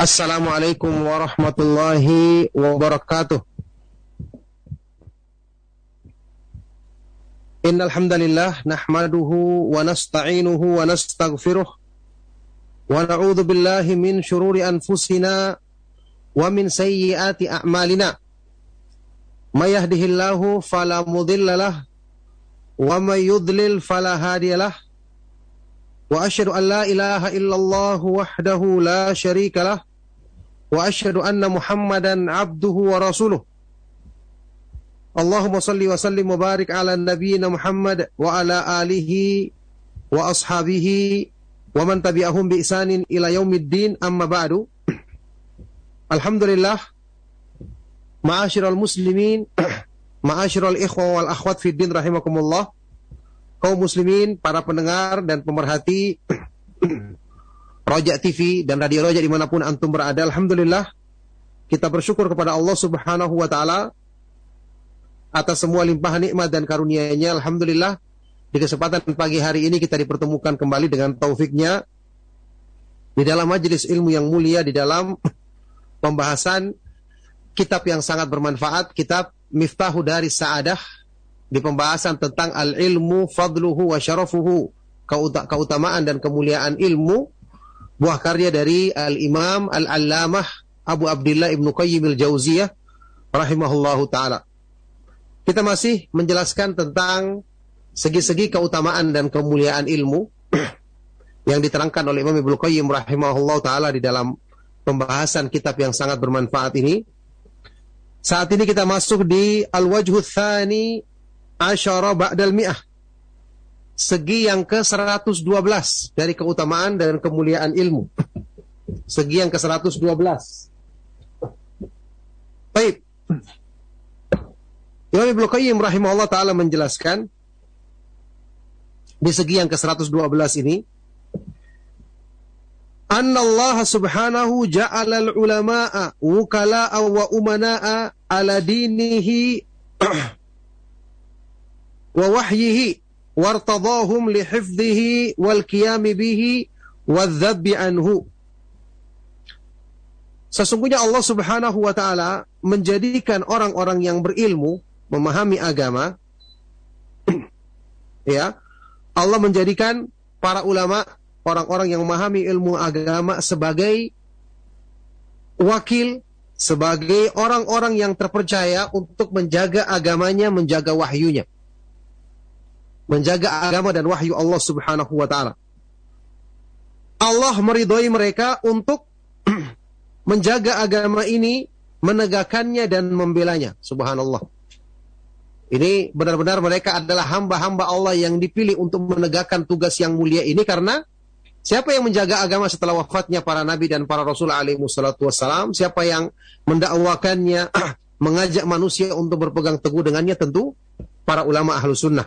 Assalamualaikum warahmatullahi wabarakatuh. Innal hamdalillah nahmaduhu wa nasta'inuhu wa nastaghfiruh wa na'udzu billahi min shururi anfusina wa min sayyiati a'malina. May yahdihillahu fala mudhillalah wa may yudlil fala hadiyalah. Wa asyhadu an la ilaha illallah wahdahu la syarikalah wa asyhadu anna Muhammadan abduhu wa rasuluh. Allahumma salli wa sallim wa barik ala nabiyyina Muhammad wa ala alihi wa ashabihi wa man tabi'ahum bi ihsanin ila yaumiddin, amma ba'du. Alhamdulillah, ma'asyiral muslimin, ma'asyiral ikhwa wal akhwat fid din rahimakumullah. Kaum muslimin, para pendengar dan pemerhati Roja TV dan Radio Roja dimanapun antum berada, alhamdulillah kita bersyukur kepada Allah subhanahu wa ta'ala atas semua limpahan nikmat dan karunia-Nya. Alhamdulillah, di kesempatan pagi hari ini kita dipertemukan kembali dengan taufiknya di dalam majelis ilmu yang mulia, di dalam pembahasan kitab yang sangat bermanfaat, kitab Miftahu Daris Sa'adah, di pembahasan tentang al-ilmu fadluhu wa syarafuhu, keutamaan dan kemuliaan ilmu, buah karya dari al-imam al-allamah Abu Abdillah Ibnu Qayyim al-Jauziyah rahimahullahu ta'ala. Kita masih menjelaskan tentang segi-segi keutamaan dan kemuliaan ilmu yang diterangkan oleh Imam Ibnu Qayyim rahimahullahu ta'ala di dalam pembahasan kitab yang sangat bermanfaat ini. Saat ini kita masuk di al-wajhu tsani asyara ba'dal mi'ah, segi yang ke-112 dari keutamaan dan kemuliaan ilmu. Segi yang ke-112. Baik. Imam Ibnu Qayyim rahimahullah ta'ala menjelaskan di segi yang ke-112 ini, anna Allah subhanahu ja'ala al-ulama'a wukala'a wa umana'a ala dinihi wa wahyihi wartadahum lihifdhihi wal qiyami bihi wadh-dhabbi anhu. Sesungguhnya Allah subhanahu wa ta'ala menjadikan orang-orang yang berilmu, memahami agama, ya, Allah menjadikan para ulama, orang-orang yang memahami ilmu agama sebagai wakil, sebagai orang-orang yang terpercaya untuk menjaga agamanya, menjaga wahyunya, menjaga agama dan wahyu Allah subhanahu wa ta'ala. Allah meridhoi mereka untuk menjaga agama ini, menegakkannya dan membelanya. Subhanallah. Ini benar-benar mereka adalah hamba-hamba Allah yang dipilih untuk menegakkan tugas yang mulia ini, karena siapa yang menjaga agama setelah wafatnya para nabi dan para rasul alaihi wassalatu wassalam, siapa yang mendakwakannya, mengajak manusia untuk berpegang teguh dengannya, tentu para ulama ahlu sunnah.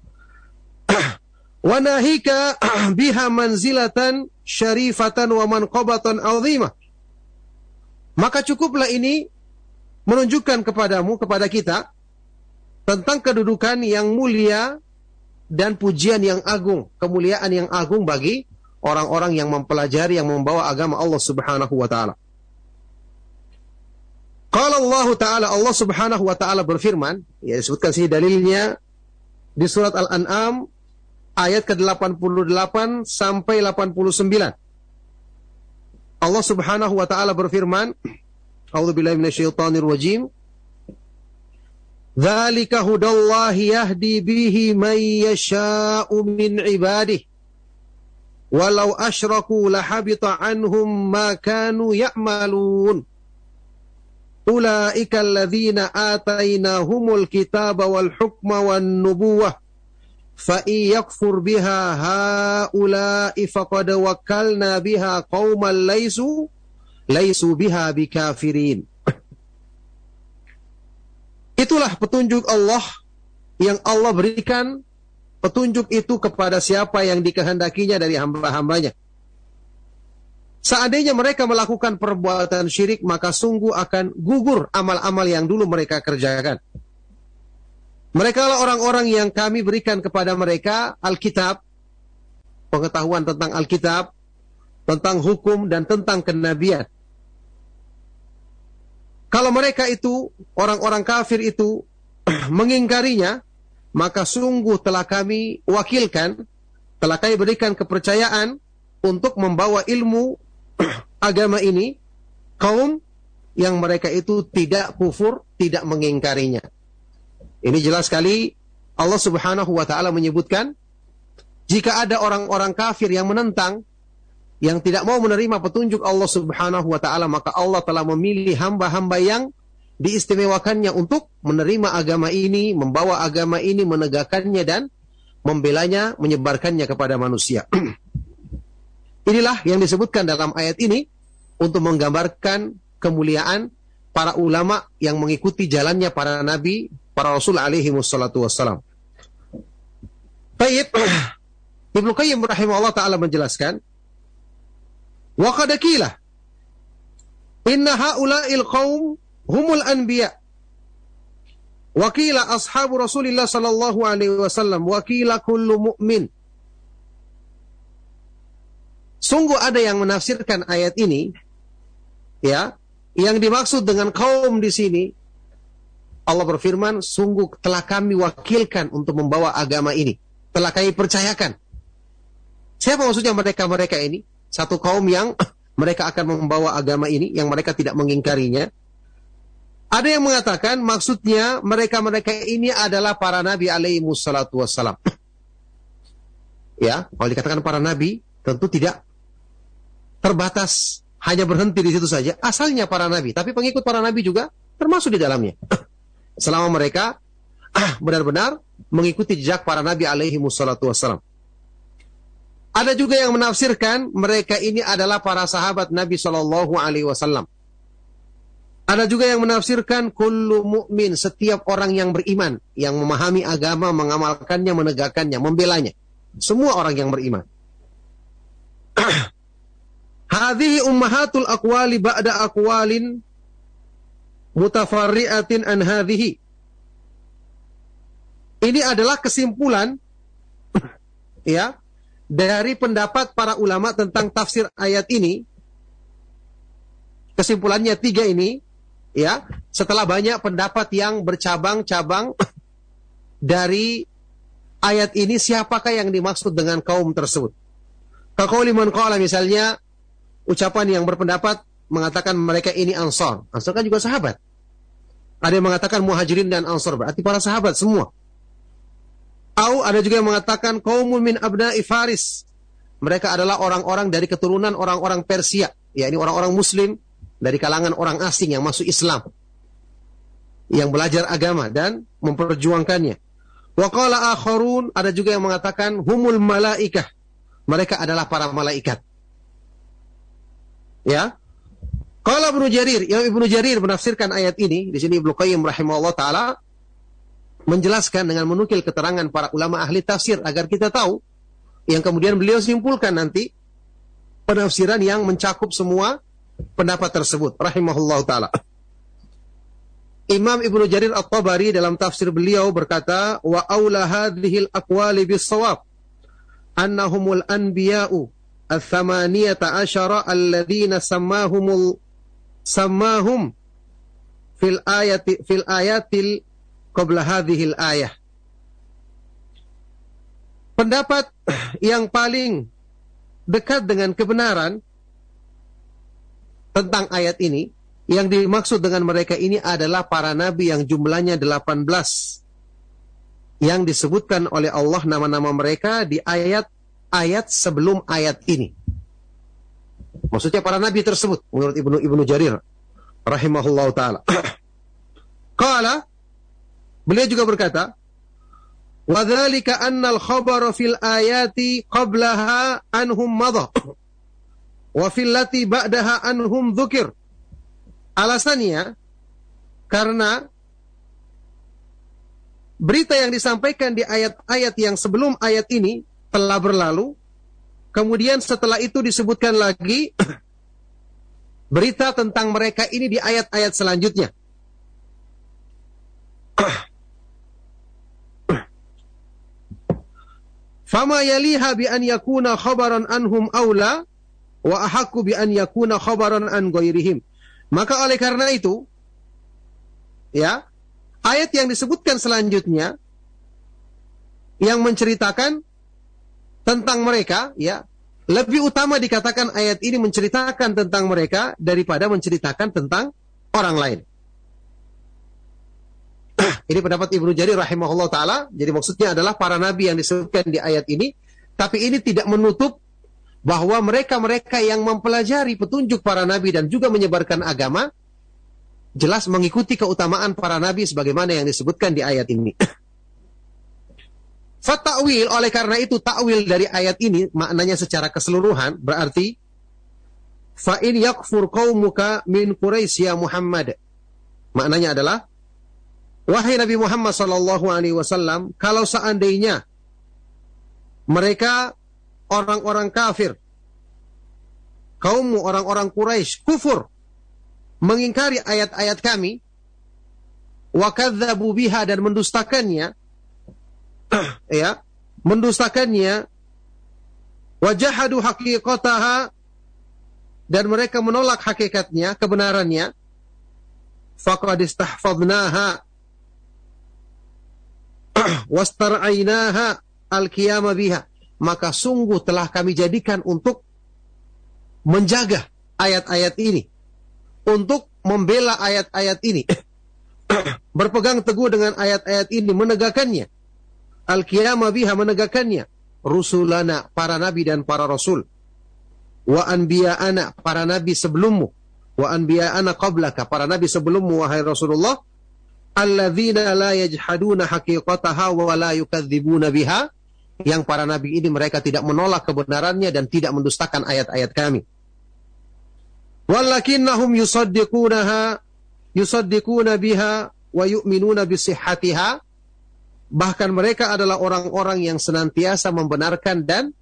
Wa nahika biha manzilatan syarifatan wa manqabatan azimah. Maka cukuplah ini menunjukkan kepadamu, kepada kita, tentang kedudukan yang mulia dan pujian yang agung, kemuliaan yang agung bagi orang-orang yang mempelajari, yang membawa agama Allah subhanahu wa ta'ala. Qala Allah ta'ala, Allah subhanahu wa ta'ala berfirman, ya disebutkan sini dalilnya di surat Al-An'am ayat ke-88 sampai 89. Allah subhanahu wa ta'ala berfirman, A'udzubillahi minasyaitonir rajim. Dzalika hudallahi yahdi bihi man yasha'u min ibadihi walau asyraku lahabita anhum ma kanu ya'malun. Ulaika alladzina atainahumul kitaba wal hukma wan nubuwah fa yakfur biha haula'i faqad wakkalna biha qauman laisu biha bikafirin. Itulah petunjuk Allah yang Allah berikan, petunjuk itu kepada siapa yang dikehendakinya dari hamba-hambanya. Seandainya mereka melakukan perbuatan syirik, maka sungguh akan gugur amal-amal yang dulu mereka kerjakan. Mereka lah orang-orang yang kami berikan kepada mereka Alkitab, pengetahuan tentang Alkitab, tentang hukum dan tentang kenabian. Kalau mereka itu, orang-orang kafir itu mengingkarinya, maka sungguh telah kami wakilkan, telah kami berikan kepercayaan untuk membawa ilmu agama ini kaum yang mereka itu tidak kufur, tidak mengingkarinya. Ini jelas sekali Allah Subhanahu wa taala menyebutkan, jika ada orang-orang kafir yang menentang, yang tidak mau menerima petunjuk Allah Subhanahu wa taala, maka Allah telah memilih hamba-hamba yang diistimewakannya untuk menerima agama ini, membawa agama ini, menegakkannya dan membelanya, menyebarkannya kepada manusia. Inilah yang disebutkan dalam ayat ini untuk menggambarkan kemuliaan para ulama yang mengikuti jalannya para nabi, para rasul alaihi wassalatu wassalam. Baik, Ibnu Qayyim rahimahullah ta'ala menjelaskan, wa qad qila inna haula'il qaum humul anbiya wa qila ashabu Rasulillah sallallahu alaihi wasallam wa qila kullu mu'min. Sungguh ada yang menafsirkan ayat ini, ya, yang dimaksud dengan kaum di sini, Allah berfirman, sungguh telah kami wakilkan untuk membawa agama ini, telah kami percayakan. Siapa maksudnya mereka-mereka ini? Satu kaum yang mereka akan membawa agama ini, yang mereka tidak mengingkarinya. Ada yang mengatakan maksudnya mereka-mereka ini adalah para nabi alaihi wassalatu wassalam. Ya, kalau dikatakan para nabi, tentu tidak terbatas, hanya berhenti di situ saja. Asalnya para nabi, tapi pengikut para nabi juga termasuk di dalamnya. Selama mereka benar-benar mengikuti jejak para nabi alaihi wassalatu wassalam. Ada juga yang menafsirkan mereka ini adalah para sahabat Nabi Shallallahu Alaihi Wasallam. Ada juga yang menafsirkan kullu mu'min, setiap orang yang beriman, yang memahami agama, mengamalkannya, menegakkannya, membelanya. Semua orang yang beriman. Hadhihi ummahatul aqwali ba'da aqwalin mutafarri'atin an hadhihi. Ini adalah kesimpulan, ya, dari pendapat para ulama tentang tafsir ayat ini. Kesimpulannya 3 ini, ya, setelah banyak pendapat yang bercabang-cabang dari ayat ini, siapakah yang dimaksud dengan kaum tersebut? Kaqauli man qala, misalnya ucapan yang berpendapat mengatakan mereka ini Ansar. Ansar kan juga sahabat. Ada yang mengatakan Muhajirin dan Ansar, berarti para sahabat semua. Atau ada juga yang mengatakan qaumun min abna'i Faris. Mereka adalah orang-orang dari keturunan orang-orang Persia. Ya, ini orang-orang muslim dari kalangan orang asing yang masuk Islam, yang belajar agama dan memperjuangkannya. Wa qala akharun, ada juga yang mengatakan humul malaikah. Mereka adalah para malaikat. Ya. Qala Ibnu Jarir, yang Ibnu Jarir menafsirkan ayat ini, di sini Ibnu Qayyim rahimahullah taala menjelaskan dengan menukil keterangan para ulama ahli tafsir agar kita tahu, yang kemudian beliau simpulkan nanti penafsiran yang mencakup semua pendapat tersebut rahimahullah taala. Imam Ibnu Jarir At-Tabari dalam tafsir beliau berkata, wa aula hadhil aqwali bis-shawab annahumul anbiya'u ats-tsamaniyata asyara alladziina sammahum fil ayatil qabla hadhil ayah. Pendapat yang paling dekat dengan kebenaran tentang ayat ini, yang dimaksud dengan mereka ini adalah para nabi yang jumlahnya 18, yang disebutkan oleh Allah nama-nama mereka di ayat-ayat sebelum ayat ini. Maksudnya para nabi tersebut menurut Ibnu Jarir rahimahullah taala. Qala, beliau juga berkata, wa dzalika annal khabara fil ayati qablaha anhum madha wa fil lati ba'daha anhum dzukir. Alasannya karena berita yang disampaikan di ayat-ayat yang sebelum ayat ini telah berlalu, kemudian setelah itu disebutkan lagi berita tentang mereka ini di ayat-ayat selanjutnya. Fama yaliha bi an yakuna khabaran anhum aula wa ahaqqu bi an yakuna khabaran an ghairihim. Maka oleh karena itu, ya, ayat yang disebutkan selanjutnya yang menceritakan tentang mereka, ya, lebih utama dikatakan ayat ini menceritakan tentang mereka daripada menceritakan tentang orang lain. Ini pendapat Ibnu Jarir rahimahullah ta'ala. Jadi maksudnya adalah para nabi yang disebutkan di ayat ini. Tapi ini tidak menutup bahwa mereka-mereka yang mempelajari petunjuk para nabi dan juga menyebarkan agama, jelas mengikuti keutamaan para nabi sebagaimana yang disebutkan di ayat ini. Fata'wil, oleh karena itu ta'wil dari ayat ini maknanya secara keseluruhan berarti fa'in yakfur qaumuka min Quraisy ya Muhammad. Maknanya adalah, wahai Nabi Muhammad sallallahu alaihi wasallam, kalau seandainya mereka orang-orang kafir, kaummu orang-orang Quraisy kufur, mengingkari ayat-ayat kami, wa kadzdzabu biha, dan mendustakannya, ya, mendustakannya, wajahadu haqiqataha, dan mereka menolak hakikatnya, kebenarannya, faqad istahfadnaha wastar'ainaha al-qiyama biha, maka sungguh telah kami jadikan untuk menjaga ayat-ayat ini, untuk membela ayat-ayat ini, berpegang teguh dengan ayat-ayat ini, menegakkannya, al-qiyama biha, menegakkannya, rusulana, para nabi dan para rasul, wa anbiya'ana, para nabi sebelummu, wa anbiya'ana qablaka, para nabi sebelummu wahai Rasulullah, alladzina la yajhaduna haqiqataha wa la yukadzibuna biha, yang para nabi ini mereka tidak menolak kebenarannya dan tidak mendustakan ayat-ayat kami. Walakinnahum yusaddiquna biha wa yu'minuna bisihhatiha, bahkan mereka adalah orang-orang yang senantiasa membenarkan dan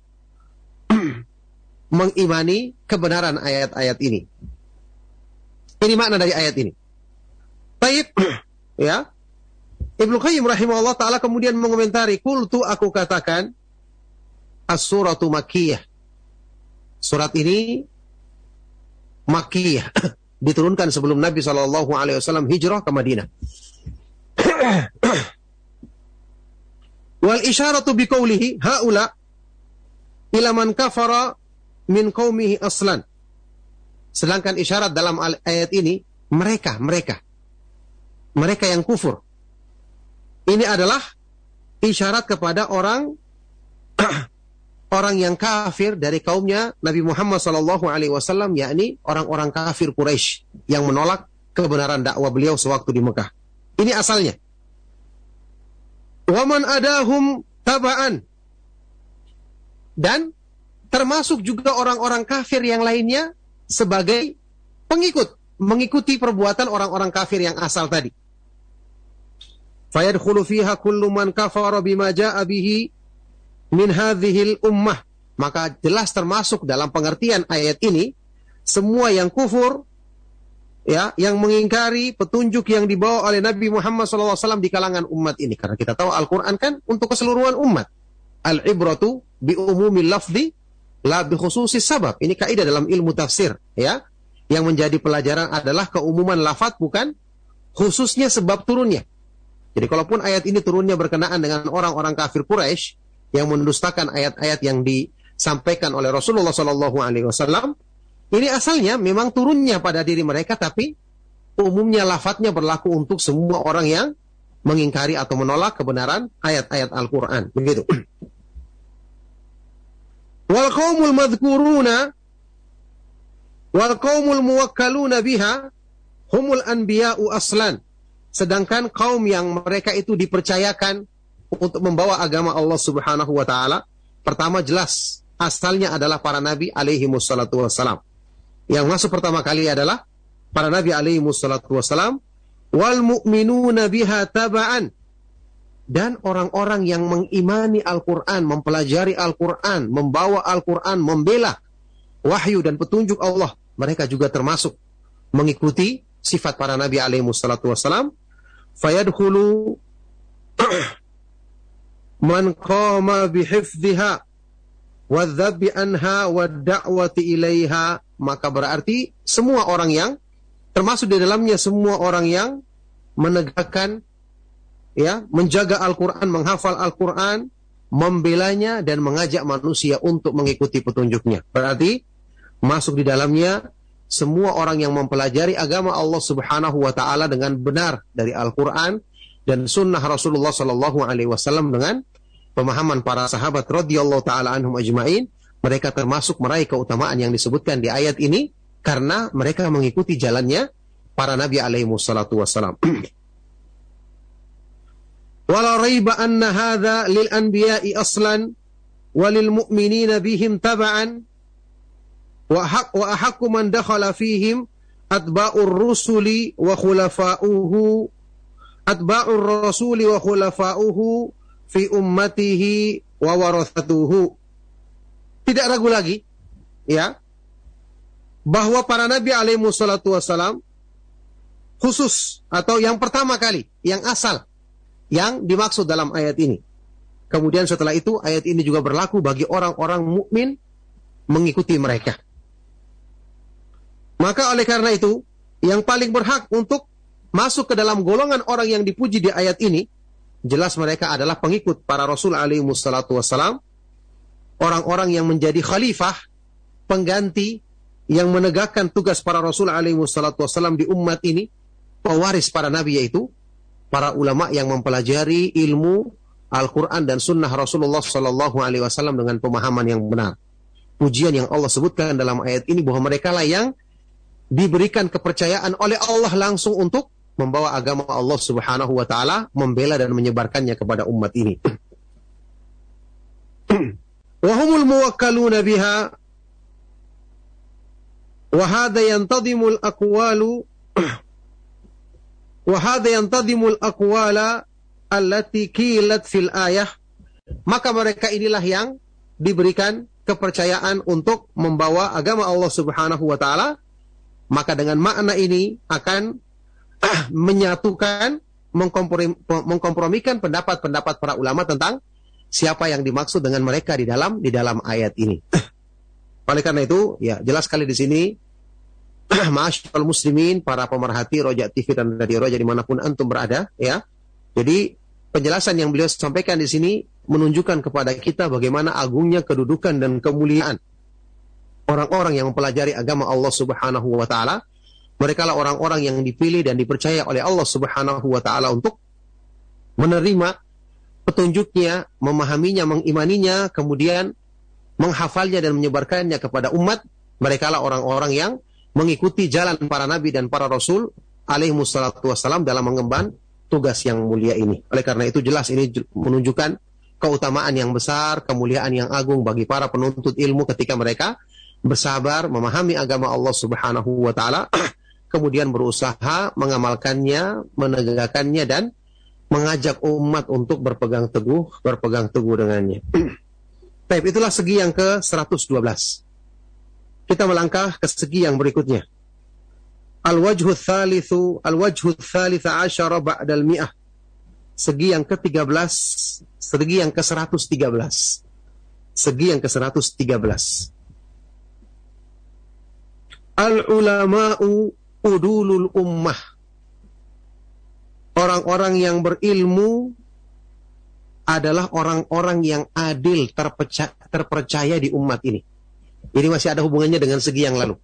mengimani kebenaran ayat-ayat ini. Ini makna dari ayat ini. Baik, ya. Ibnu Qayyim rahimahullah ta'ala kemudian mengomentari, qultu, aku katakan, as-suratu makkiyah. Surat ini makkiyah, diturunkan sebelum Nabi SAW hijrah ke Madinah. Wal isyaratu biqaulihi haula ila man kafara min qaumihi aslan. Sedangkan isyarat dalam ayat ini mereka yang kufur. Ini adalah isyarat kepada orang yang kafir dari kaumnya Nabi Muhammad SAW, yakni orang-orang kafir Quraisy yang menolak kebenaran dakwah beliau sewaktu di Mekah. Ini asalnya. Waman adahum taba'an, dan termasuk juga orang-orang kafir yang lainnya sebagai pengikut, mengikuti perbuatan orang-orang kafir yang asal tadi. Fayadkhulu fiha kullu man kafara bima jaa'a bihi min hadhil ummah, maka jelas termasuk dalam pengertian ayat ini semua yang kufur, ya, yang mengingkari petunjuk yang dibawa oleh Nabi Muhammad SAW di kalangan umat ini. Karena kita tahu Al-Quran kan untuk keseluruhan umat. Al-ibratu bi umumil lafzi la bi khususis sabab. Ini kaidah dalam ilmu tafsir, ya. Yang menjadi pelajaran adalah keumuman lafaz, bukan khususnya sebab turunnya. Jadi kalaupun ayat ini turunnya berkenaan dengan orang-orang kafir Quraisy yang mendustakan ayat-ayat yang disampaikan oleh Rasulullah SAW, ini asalnya memang turunnya pada diri mereka, tapi umumnya lafadznya berlaku untuk semua orang yang mengingkari atau menolak kebenaran ayat-ayat Al-Quran. Begitu. Wal qaumul madhkuruna wal qaumul muwakkaluna biha humul anbiya'u aslan. Sedangkan kaum yang mereka itu dipercayakan untuk membawa agama Allah Subhanahu wa taala, pertama jelas asalnya adalah para nabi alaihi wassalatu wassalam. Yang masuk pertama kali adalah para nabi alaihi wassalatu wassalam, wal mu'minuna biha taba'an, dan orang-orang yang mengimani Al-Quran, mempelajari Al-Quran, membawa Al-Quran, membela wahyu dan petunjuk Allah, mereka juga termasuk mengikuti sifat para nabi alaihi wassalatu wassalam. Fayadkhulu man qama bihifdhiha wadzabi anha wadda'wati ilaiha, maka berarti semua orang yang termasuk di dalamnya semua orang yang menegakkan, ya, menjaga Al-Quran, menghafal Al-Quran, membelanya dan mengajak manusia untuk mengikuti petunjuknya. Berarti masuk di dalamnya semua orang yang mempelajari agama Allah Subhanahu wa taala dengan benar dari Al-Quran dan sunnah Rasulullah sallallahu alaihi wasallam dengan pemahaman para sahabat radhiyallahu taala anhum ajmain, mereka termasuk meraih keutamaan yang disebutkan di ayat ini karena mereka mengikuti jalannya para nabi alaihi wassalatu wassalam. Wala raiba anna hadza lil anbiya'i aslan walil mu'minina bihim taba'an wa ahaqqu man dakhala fihim atba'ur rusuli wa khulafa'uhu fi ummatihi wa warathatuhu. Tidak ragu lagi, ya, bahwa para nabi alaihi wassalatu wassalam khusus atau yang pertama kali, yang asal, yang dimaksud dalam ayat ini. Kemudian setelah itu ayat ini juga berlaku bagi orang-orang mukmin mengikuti mereka. Maka oleh karena itu, yang paling berhak untuk masuk ke dalam golongan orang yang dipuji di ayat ini, jelas mereka adalah pengikut para Rasul alaihi wassalatu wassalam, orang-orang yang menjadi khalifah, pengganti, yang menegakkan tugas para Rasul alaihi wassalatu wassalam di umat ini, pewaris para nabi, yaitu para ulama yang mempelajari ilmu Al-Quran dan sunnah Rasulullah sallallahu alaihi wasallam dengan pemahaman yang benar. Pujian yang Allah sebutkan dalam ayat ini bahwa mereka lah yang diberikan kepercayaan oleh Allah langsung untuk membawa agama Allah Subhanahu wa taala, membela dan menyebarkannya kepada umat ini. Wa humul muwakkaluna biha wa hadha yantadhimu al-aqwalu wa hadha yantadhimu al-aqwala allati qilat fil ayah. Maka mereka inilah yang diberikan kepercayaan untuk membawa agama Allah Subhanahu wa taala. Maka dengan makna ini akan menyatukan, mengkompromikan pendapat-pendapat para ulama tentang siapa yang dimaksud dengan mereka di dalam ayat ini. Oleh karena itu, ya jelas sekali di sini, ma'asyiral muslimin, para pemerhati Roja TV dan Radio Roja dimanapun antum berada, ya. Jadi penjelasan yang beliau sampaikan di sini menunjukkan kepada kita bagaimana agungnya kedudukan dan kemuliaan orang-orang yang mempelajari agama Allah Subhanahu wa taala. Mereka lah orang-orang yang dipilih dan dipercaya oleh Allah Subhanahu wa taala untuk menerima petunjuknya, memahaminya, mengimaninya, kemudian menghafalnya dan menyebarkannya kepada umat. Mereka lah orang-orang yang mengikuti jalan para nabi dan para rasul alaihi wassalatu wassalam dalam mengemban tugas yang mulia ini. Oleh karena itu jelas ini menunjukkan keutamaan yang besar, kemuliaan yang agung bagi para penuntut ilmu ketika mereka bersabar memahami agama Allah Subhanahu wa taala, kemudian berusaha mengamalkannya, menegakkannya dan mengajak umat untuk berpegang teguh dengannya. Baik, itulah segi yang ke-112. Kita melangkah ke segi yang berikutnya. Al-wajhu tsalitsa asyara ba'dal mi'ah. Segi yang ke-13, segi yang ke-113. Segi yang ke-113. Al-ulama'u udulul ummah. Orang-orang yang berilmu adalah orang-orang yang adil, terpercaya di umat ini. Ini masih ada hubungannya dengan segi yang lalu.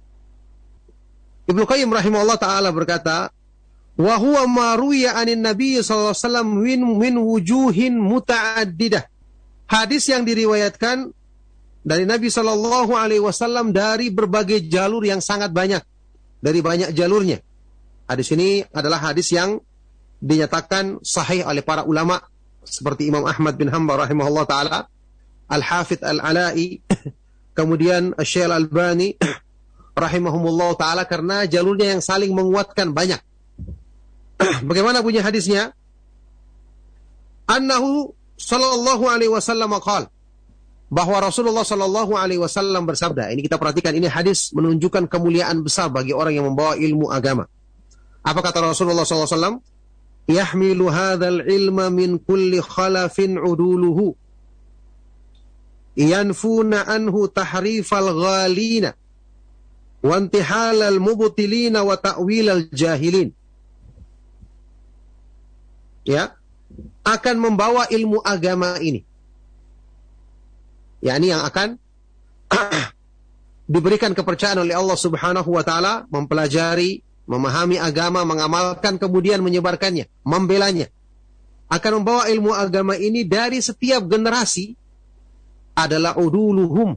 Ibnu Qayyim rahimahullah ta'ala berkata, wa huwa ma ruwiya anin nabiy sallallahu alaihi wasallam min wujuhin muta'addidah. Hadis yang diriwayatkan dari Nabi sallallahu alaihi wasallam dari berbagai jalur yang sangat banyak, dari banyak jalurnya. Hadis ini adalah hadis yang dinyatakan sahih oleh para ulama seperti Imam Ahmad bin Hanbal rahimahullah ta'ala, Al-Hafidh Al-Ala'i, kemudian Syekh Al-Albani rahimahumullah ta'ala, karena jalurnya yang saling menguatkan banyak. Bagaimana bunyi hadisnya? Annahu sallallahu alaihi wasallam qala, bahwa Rasulullah sallallahu alaihi wasallam bersabda. Ini kita perhatikan, ini hadis menunjukkan kemuliaan besar bagi orang yang membawa ilmu agama. Apa kata Rasulullah sallallahu alaihi wasallam? Yahmilu hadzal ilma min kulli khalafin uduluhu yanfuna anhu tahrifal ghalina wa intihalal mubtilina wa ta'wilal jahilin. ya, akan membawa ilmu agama ini. Yakni yang akan diberikan kepercayaan oleh Allah Subhanahu wa taala, mempelajari, memahami agama, mengamalkan, kemudian menyebarkannya, membelanya. Akan membawa ilmu agama ini dari setiap generasi adalah uduluhum.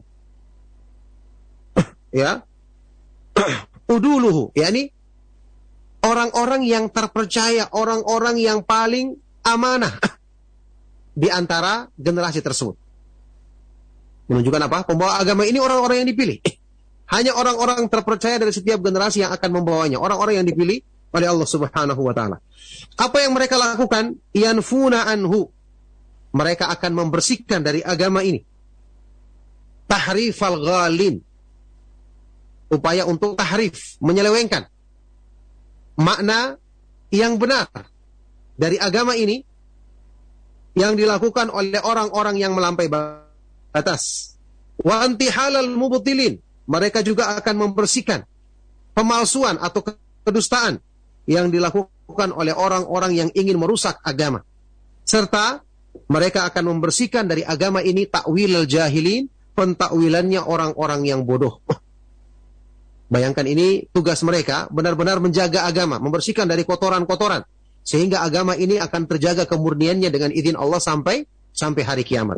Ya. Uduluhu, yakni orang-orang yang terpercaya, orang-orang yang paling amanah di antara generasi tersebut. Menunjukkan apa? Pembawa agama ini orang-orang yang dipilih. Hanya orang-orang terpercaya dari setiap generasi yang akan membawanya. Orang-orang yang dipilih oleh Allah Subhanahu wa taala. Apa yang mereka lakukan? Yanfuna anhu. Mereka akan membersihkan dari agama ini. Tahrifal ghalin. Upaya untuk tahrif, menyelewengkan makna yang benar dari agama ini yang dilakukan oleh orang-orang yang melampaui batas. Wa antihalal mubtilin. Mereka juga akan membersihkan pemalsuan atau kedustaan yang dilakukan oleh orang-orang yang ingin merusak agama. Serta mereka akan membersihkan dari agama ini takwil al-jahilin, pentakwilannya orang-orang yang bodoh. Bayangkan, ini tugas mereka, benar-benar menjaga agama, membersihkan dari kotoran-kotoran, sehingga agama ini akan terjaga kemurniannya dengan izin Allah sampai hari kiamat.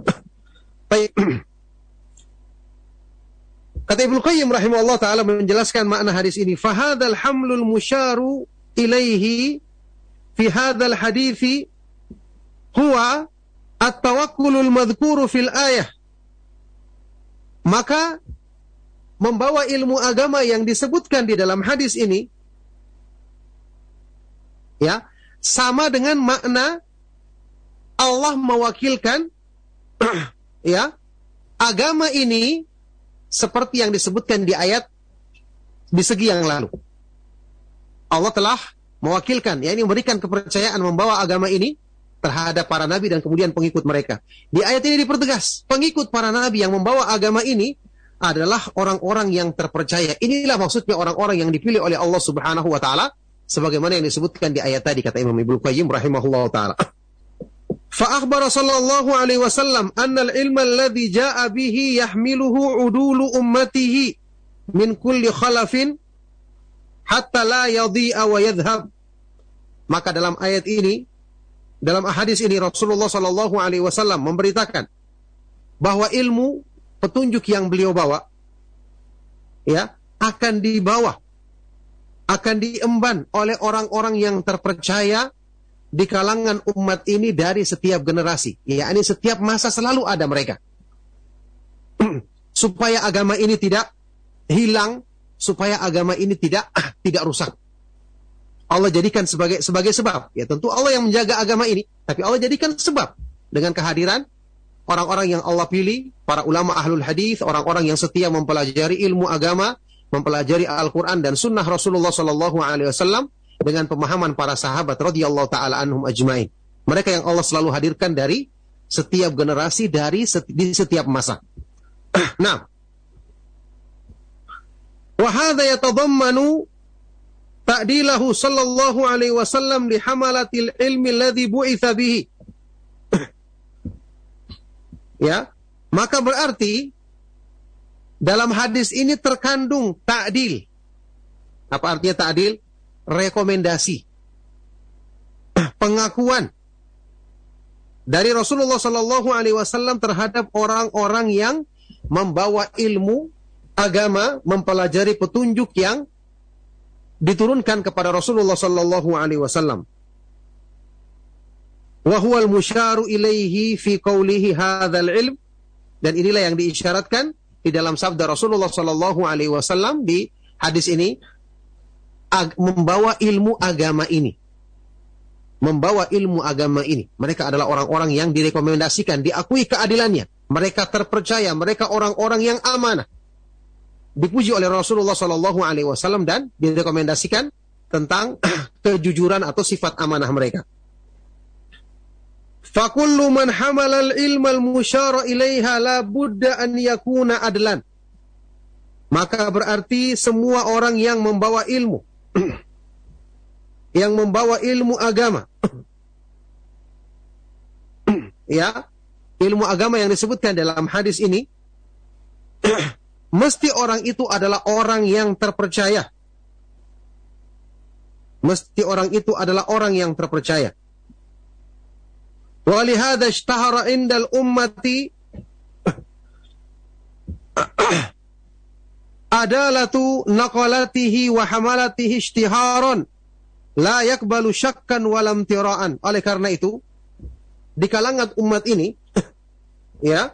Kata Ibnu Qayyim rahimahullah ta'ala menjelaskan makna hadis ini. Fahadal hamlul musyaru ilaihi fi hadal hadithi huwa at-tawakkulul madhkuru fil ayah. Maka membawa ilmu agama yang disebutkan di dalam hadis ini, ya, sama dengan makna Allah mewakilkan ya, agama ini seperti yang disebutkan di ayat di segi yang lalu. Allah telah mewakilkan, yakni memberikan kepercayaan membawa agama ini terhadap para nabi dan kemudian pengikut mereka. Di ayat ini dipertegas, pengikut para nabi yang membawa agama ini adalah orang-orang yang terpercaya. Inilah maksudnya orang-orang yang dipilih oleh Allah Subhanahu wa taala sebagaimana yang disebutkan di ayat tadi, kata Imam Ibnu Qayyim rahimahullah taala. Fa akhbara sallallahu alaihi wasallam anna al-ilma alladhi jaa'a bihi yahmiluhu udulu ummatihi min kulli khalafin hatta la yadhi'a wa yadhhab. Maka dalam ayat ini, dalam hadis ini, Rasulullah sallallahu alaihi wasallam memberitakan bahwa ilmu petunjuk yang beliau bawa, ya, akan dibawa, akan diemban oleh orang-orang yang terpercaya di kalangan umat ini dari setiap generasi. Yakni setiap masa selalu ada mereka. Supaya agama ini tidak hilang, supaya agama ini tidak rusak. Allah jadikan sebagai sebab. Ya, tentu Allah yang menjaga agama ini, tapi Allah jadikan sebab dengan kehadiran orang-orang yang Allah pilih, para ulama ahlul hadis, orang-orang yang setia mempelajari ilmu agama, mempelajari Al-Quran dan sunnah Rasulullah sallallahu alaihi wasallam dengan pemahaman para sahabat radhiyallahu taala anhum ajmain. Mereka yang Allah selalu hadirkan dari setiap generasi, di setiap masa. Nah, wa hadza yatadammanu ta'dilahu sallallahu alaihi wasallam li hamalatil ilmi alladhi bu'itsa bihi. Ya, maka berarti dalam hadis ini terkandung ta'dil. Apa artinya ta'dil? Rekomendasi, pengakuan dari Rasulullah sallallahu alaihi wasallam terhadap orang-orang yang membawa ilmu agama, mempelajari petunjuk yang diturunkan kepada Rasulullah sallallahu alaihi wasallam. Wa huwal musyaru ilaihi fi qawlihi hadzal ilm, dan inilah yang diisyaratkan di dalam sabda Rasulullah sallallahu alaihi wasallam di hadis ini, membawa ilmu agama ini. Membawa ilmu agama ini. Mereka adalah orang-orang yang direkomendasikan, diakui keadilannya. Mereka terpercaya, mereka orang-orang yang amanah. Dipuji oleh Rasulullah sallallahu alaihi wasallam dan direkomendasikan tentang kejujuran atau sifat amanah mereka. Fakullu man hamala al-ilma al-musyara ilaiha la budda an yakuna adlan. Maka berarti semua orang yang membawa ilmu yang membawa ilmu agama ya, ilmu agama yang disebutkan dalam hadis ini, mesti orang itu adalah orang yang terpercaya. Mesti orang itu adalah orang yang terpercaya. Walihada ishtahara indal ummati adalatu naqalatihi wa hamalatihi ishtiharan la yakbalu syakkan walam tiraan. Oleh karena itu, di kalangan umat ini, ya,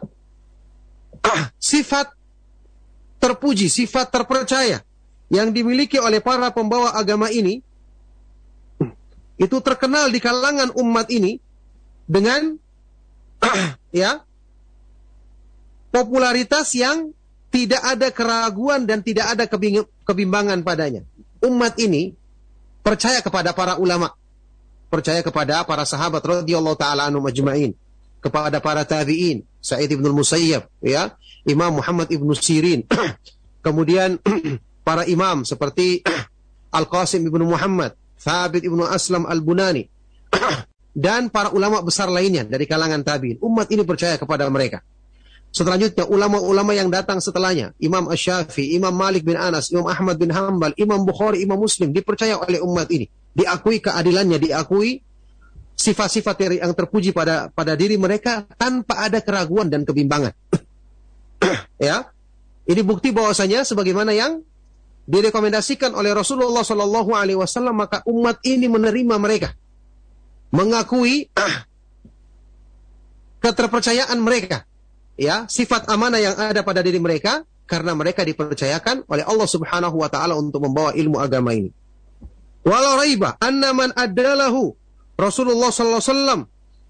sifat terpuji, sifat terpercaya yang dimiliki oleh para pembawa agama ini, itu terkenal di kalangan umat ini dengan ya, popularitas yang tidak ada keraguan dan tidak ada kebimbangan padanya. Umat ini percaya kepada para ulama, percaya kepada para sahabat radhiyallahu taala anhum ajma'in, kepada para tabi'in, Sa'id ibn al-Musayyab, ya, Imam Muhammad ibn Sirin, kemudian para imam seperti Al-Qasim ibn Muhammad, Thabit ibn Aslam al-Bunani, dan para ulama besar lainnya dari kalangan tabi'in. Umat ini percaya kepada mereka. Selanjutnya ulama-ulama yang datang setelahnya, Imam Asy-Syafi'i, Imam Malik bin Anas, Imam Ahmad bin Hanbal, Imam Bukhari, Imam Muslim, dipercaya oleh umat ini. Diakui keadilannya, diakui sifat-sifat yang terpuji pada diri mereka tanpa ada keraguan dan kebimbangan. Ya, ini bukti bahwasanya sebagaimana yang direkomendasikan oleh Rasulullah Shallallahu Alaihi Wasallam, maka umat ini menerima mereka, mengakui keterpercayaan mereka, ya, sifat amanah yang ada pada diri mereka karena mereka dipercayakan oleh Allah Subhanahu Wa Taala untuk membawa ilmu agama ini. Walau raiba anna man adalahu Rasulullah Sallallahu Alaihi Wasallam,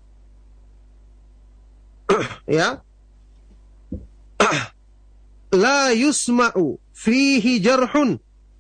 ya, la yusma'u fihi jarhun,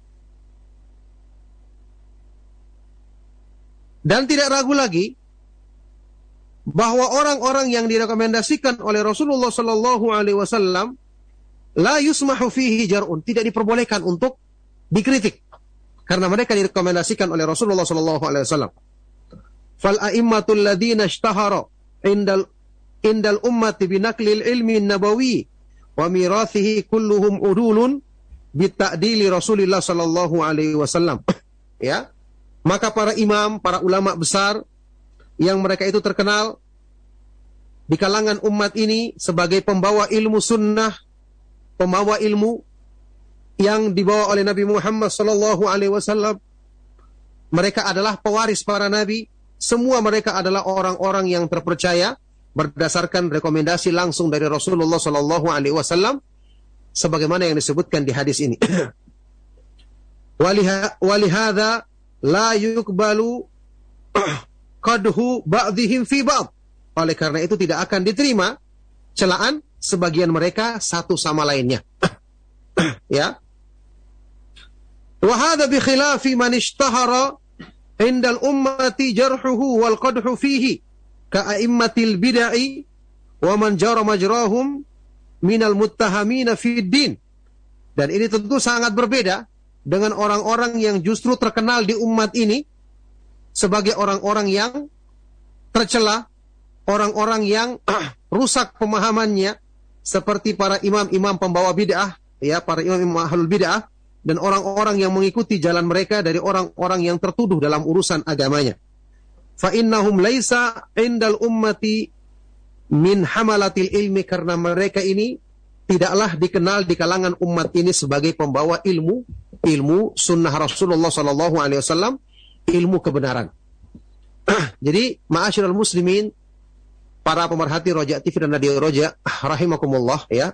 dan tidak ragu lagi bahwa orang-orang yang direkomendasikan oleh Rasulullah Sallallahu Alaihi Wasallam la yusmahu fihi jarhun, tidak diperbolehkan untuk dikritik karena mereka direkomendasikan oleh Rasulullah Sallallahu Alaihi Wasallam. Fal a'immatul ladzina ishtahara indal ummati binaklil ilmi nabawi wa mirathihi kulluhum udulun bita'dili Rasulullah Sallallahu Alaihi Wasallam. Ya, maka para imam, para ulama besar yang mereka itu terkenal di kalangan umat ini sebagai pembawa ilmu sunnah, pembawa ilmu yang dibawa oleh Nabi Muhammad Sallallahu Alaihi Wasallam. Mereka adalah pewaris para nabi. Semua mereka adalah orang-orang yang terpercaya berdasarkan rekomendasi langsung dari Rasulullah Sallallahu Alaihi Wasallam, sebagaimana yang disebutkan di hadis ini. Walihada la yukbalu qadhu ba'dihim fi ba'd. Oleh karena itu tidak akan diterima celaan sebagian mereka satu sama lainnya. Ya. Wa hadha bi khilafi man ishtahara indal ummati jarhuhu wal qadhu fihi ka'immatil bid'ah wa man jara majrahum minal muttahamina fid din. Dan ini tentu sangat berbeda dengan orang-orang yang justru terkenal di umat ini sebagai orang-orang yang tercela, orang-orang yang rusak pemahamannya, seperti para imam-imam pembawa bid'ah, ya, para imam-imam ahlul bid'ah, dan orang-orang yang mengikuti jalan mereka dari orang-orang yang tertuduh dalam urusan agamanya. Fa innahum laisa indal ummati min hamalatil ilmi, karena mereka ini tidaklah dikenal di kalangan umat ini sebagai pembawa ilmu sunnah Rasulullah Sallallahu Alaihi Wasallam, ilmu kebenaran. Jadi, ma'asyiral muslimin, para pemerhati Roja TV dan Radio Roja, rahimakumullah, ya.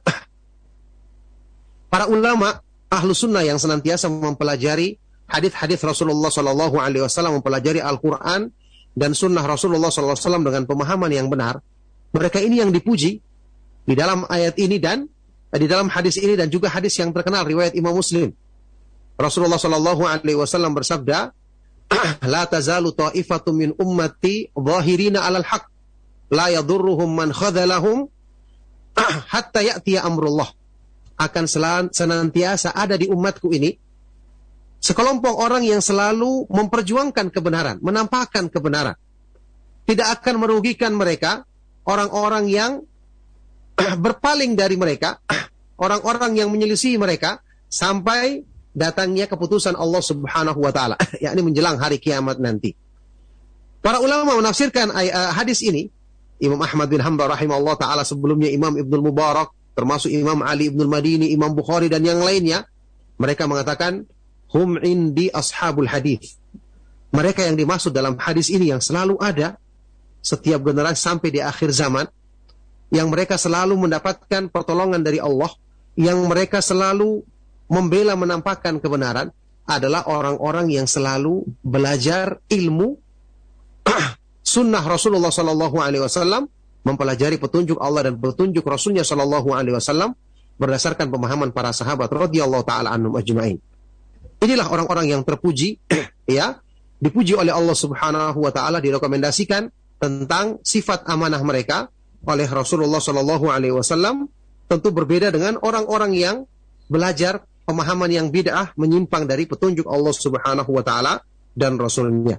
Para ulama ahlu sunnah yang senantiasa mempelajari hadis-hadis Rasulullah Sallallahu Alaihi Wasallam, mempelajari Al-Quran dan sunnah Rasulullah Sallallahu Alaihi Wasallam dengan pemahaman yang benar, mereka ini yang dipuji di dalam ayat ini dan di dalam hadis ini, dan juga hadis yang terkenal riwayat Imam Muslim. Rasulullah Sallallahu Alaihi Wasallam bersabda, la tazalu ta'ifatum min ummati zahirina 'alal haq la yadurruhum man khadhalahum hatta ya'tiya amrullah. Akan senantiasa ada di umatku ini sekelompok orang yang selalu memperjuangkan kebenaran, menampakkan kebenaran. Tidak akan merugikan mereka orang-orang yang berpaling dari mereka, orang-orang yang menyelisih mereka sampai datangnya keputusan Allah Subhanahu wa taala, yakni menjelang hari kiamat nanti. Para ulama menafsirkan hadis ini, Imam Ahmad bin Hanbal rahimahullah taala, sebelumnya Imam Ibnul Mubarak, termasuk Imam Ali Ibnul Madini, Imam Bukhari dan yang lainnya, mereka mengatakan hum indi ashabul hadis. Mereka yang dimaksud dalam hadis ini yang selalu ada setiap generasi sampai di akhir zaman, yang mereka selalu mendapatkan pertolongan dari Allah, yang mereka selalu membela menampakkan kebenaran, adalah orang-orang yang selalu belajar ilmu sunnah Rasulullah Sallallahu Alaihi Wasallam, mempelajari petunjuk Allah dan petunjuk Rasulnya Sallallahu Alaihi Wasallam berdasarkan pemahaman para sahabat radhiyallahu taala anhum ajma'in. Inilah orang-orang yang terpuji, ya, dipuji oleh Allah Subhanahu wa taala, direkomendasikan tentang sifat amanah mereka oleh Rasulullah Sallallahu Alaihi Wasallam. Tentu berbeda dengan orang-orang yang belajar pemahaman yang bid'ah, menyimpang dari petunjuk Allah Subhanahu wa taala dan Rasulnya.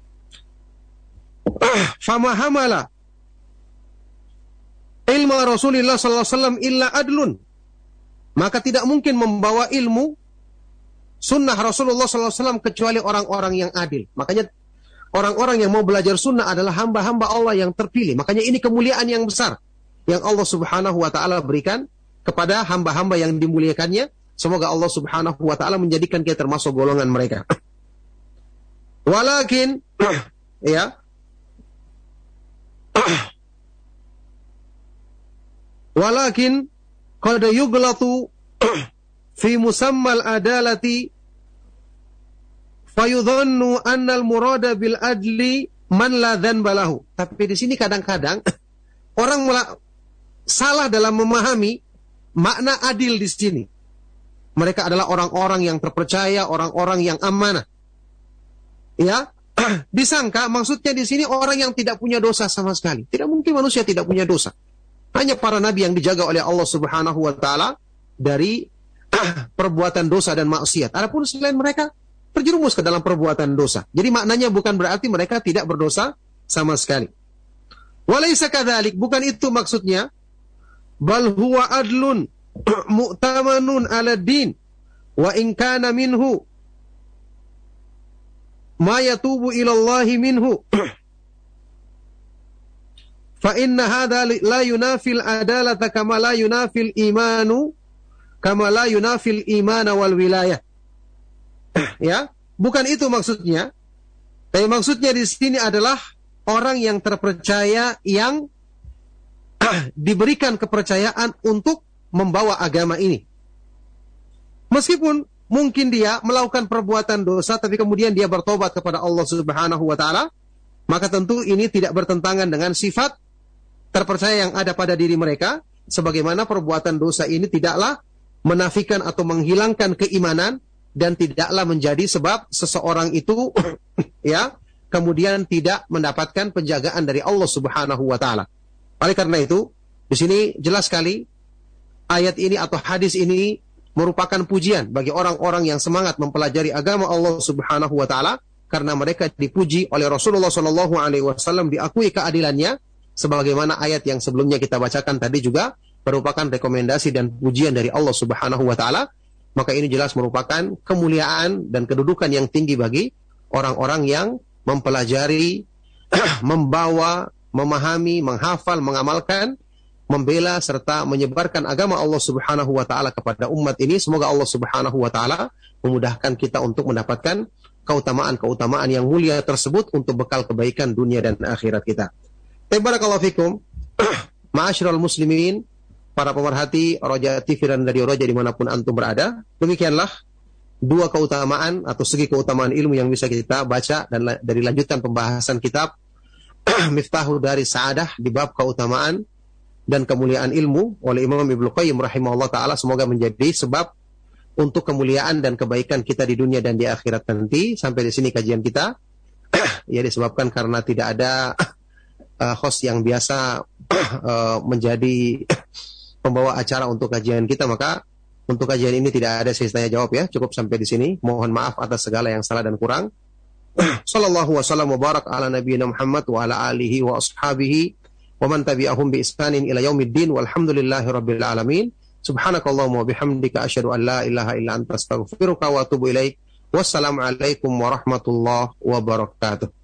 Fama hamala ilmu Rasulullah sallallahu alaihi wasallam illa adlun. Maka tidak mungkin membawa ilmu sunnah Rasulullah sallallahu alaihi wasallam kecuali orang-orang yang adil. Makanya orang-orang yang mau belajar sunnah adalah hamba-hamba Allah yang terpilih. Makanya ini kemuliaan yang besar yang Allah Subhanahu wa taala berikan kepada hamba-hamba yang dimuliakannya. Semoga Allah Subhanahu wa taala menjadikan kita termasuk golongan mereka. Walakin ya, walakin qad yughlatu fi musammal adalati fayudhannu anna al-murada bil adli man la dhanba lahu. Tapi di sini kadang-kadang orang salah dalam memahami makna adil di sini. Mereka adalah orang-orang yang terpercaya, orang-orang yang amanah. Ya, disangka maksudnya di sini orang yang tidak punya dosa sama sekali. Tidak mungkin manusia tidak punya dosa. Hanya para nabi yang dijaga oleh Allah Subhanahu wa taala dari perbuatan dosa dan maksiat. Adapun selain mereka terjerumus ke dalam perbuatan dosa. Jadi maknanya bukan berarti mereka tidak berdosa sama sekali. Walaysa kadzalik, bukan itu maksudnya. Bal huwa adlun mu'tamanun 'ala din wa in kana minhu ma yatubu ila Allah minhu fa inna hadha la yunafil adalata kama la yunafil imanu kama la yunafil imana wal wilayah. Ya, bukan itu maksudnya. Tapi maksudnya di sini adalah orang yang terpercaya, yang diberikan kepercayaan untuk membawa agama ini. Meskipun mungkin dia melakukan perbuatan dosa, tapi kemudian dia bertobat kepada Allah Subhanahu wa taala, maka tentu ini tidak bertentangan dengan sifat terpercaya yang ada pada diri mereka, sebagaimana perbuatan dosa ini tidaklah menafikan atau menghilangkan keimanan dan tidaklah menjadi sebab seseorang itu ya kemudian tidak mendapatkan penjagaan dari Allah Subhanahu wa taala. Oleh karena itu, di sini jelas sekali ayat ini atau hadis ini merupakan pujian bagi orang-orang yang semangat mempelajari agama Allah Subhanahu wa taala, karena mereka dipuji oleh Rasulullah sallallahu alaihi wasallam, diakui keadilannya, sebagaimana ayat yang sebelumnya kita bacakan tadi juga merupakan rekomendasi dan pujian dari Allah Subhanahu wa taala. Maka ini jelas merupakan kemuliaan dan kedudukan yang tinggi bagi orang-orang yang mempelajari, membawa, memahami, menghafal, mengamalkan, membela serta menyebarkan agama Allah Subhanahu wa taala kepada umat ini. Semoga Allah Subhanahu wa taala memudahkan kita untuk mendapatkan keutamaan-keutamaan yang mulia tersebut untuk bekal kebaikan dunia dan akhirat kita. Barakallahu fikum. Ma'asyiral muslimin, para pemerhati Roja TV dan Radio Roja dimanapun antum berada, demikianlah dua keutamaan atau segi keutamaan ilmu yang bisa kita baca dan dari lanjutan pembahasan kitab Miftahu dari Sa'adah di bab keutamaan dan kemuliaan ilmu oleh Imam Ibnu Qayyim rahimahullah ta'ala. Semoga menjadi sebab untuk kemuliaan dan kebaikan kita di dunia dan di akhirat nanti. Sampai di sini kajian kita. Ya, disebabkan karena tidak ada host yang biasa menjadi pembawa acara untuk kajian kita, maka untuk kajian ini tidak ada sesi tanya jawab ya. Cukup sampai di sini. Mohon maaf atas segala yang salah dan kurang. Sallallahu wasallam wa barak ala nabiyina Muhammad wa ala alihi wa ashabihi wa man tabi'ahum bi ihsanin ila yaumiddin walhamdulillahi rabbil alamin. Subhanakallahumma wa bihamdika asyhadu an la ilaha illa anta astaghfiruka wa atubu ilaik. Wassalamualaikum warahmatullahi wabarakatuh.